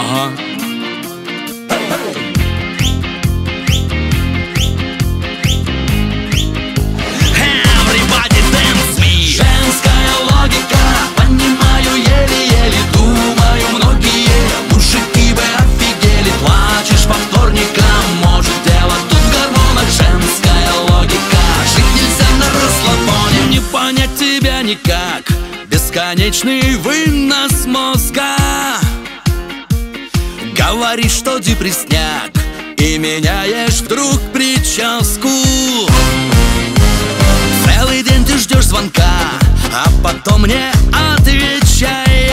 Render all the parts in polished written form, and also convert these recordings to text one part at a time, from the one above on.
Ага. Everybody dance me. Женская логика, понимаю еле-еле. Думаю, многие мужики бы офигели. Плачешь по вторникам, может дело тут в гормонах. Женская логика, жить нельзя на расслабоне. Не понять тебя никак, бесконечный вынос мозга. Говоришь, что депресняк, и меняешь вдруг прическу. Целый день ты ждешь звонка, а потом не отвечаешь.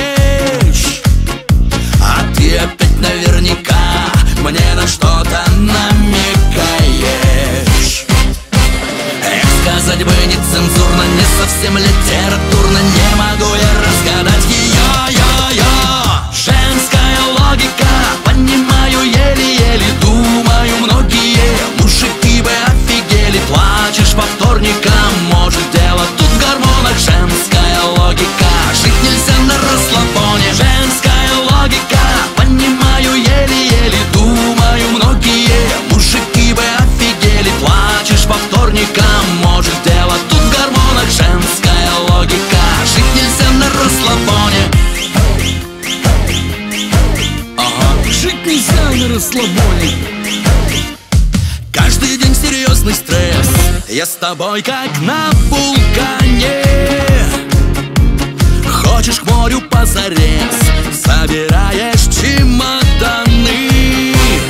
А ты опять наверняка мне на что-то намекаешь. Эх, сказать бы нецензурно, не совсем литературно, не могу я разгадать ее. Женская логика, понимаю еле-еле. Думаю, многие мужики бы офигели. Плачешь по вторникам, может дело тут в гормонах. Женская логика, жить нельзя на расслабоне. Женская логика, понимаю еле-еле. Думаю, многие мужики бы офигели. Плачешь по вторникам, может дело тут в гормонах. Женская логика, жить нельзя на расслабоне. Жить нельзя на расслабоне. Каждый день серьезный стресс, я с тобой как на вулкане. Хочешь к морю позарез, собираешь чемоданы.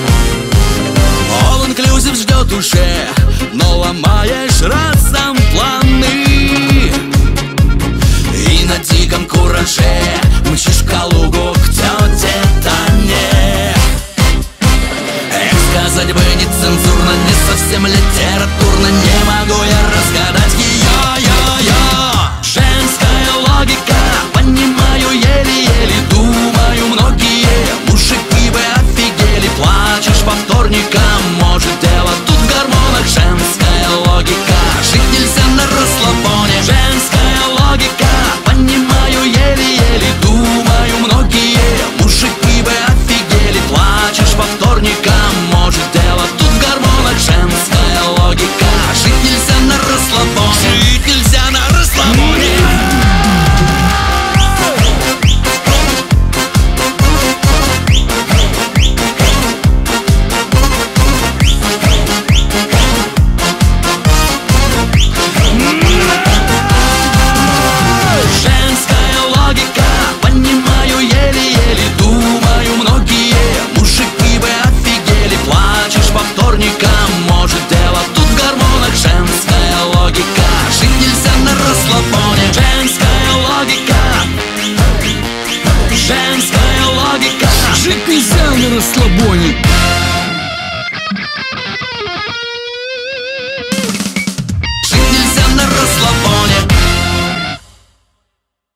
All inclusive ждет уже, но ломаешь разом планы. И на диком кураже мчишь в Калугу к тете Тане. Эх, сказать бы нецензурно, не совсем литературно, не могу я разгадать ее. Женская логика, понимаю еле-еле. Думаю, многие мужики бы офигели. Плачешь по вторникам, может дело тут в гормонах. Женская логика, жить нельзя на расслабоне. Женская логика, понимаю еле-еле. Думаю, многие мужики бы офигели. Плачешь по вторникам, может дело тут в гормонах. Женская логика, жить нельзя на расслабоне. Жить нельзя на расслабоне. Женская логика, понимаю еле-еле. Думаю, многие мужики бы офигели. Плачешь по вторникам, может дело тут в гормонах. Женская логика, жить нельзя на расслабоне. Женская логика, женская логика, Жить нельзя на расслабоне.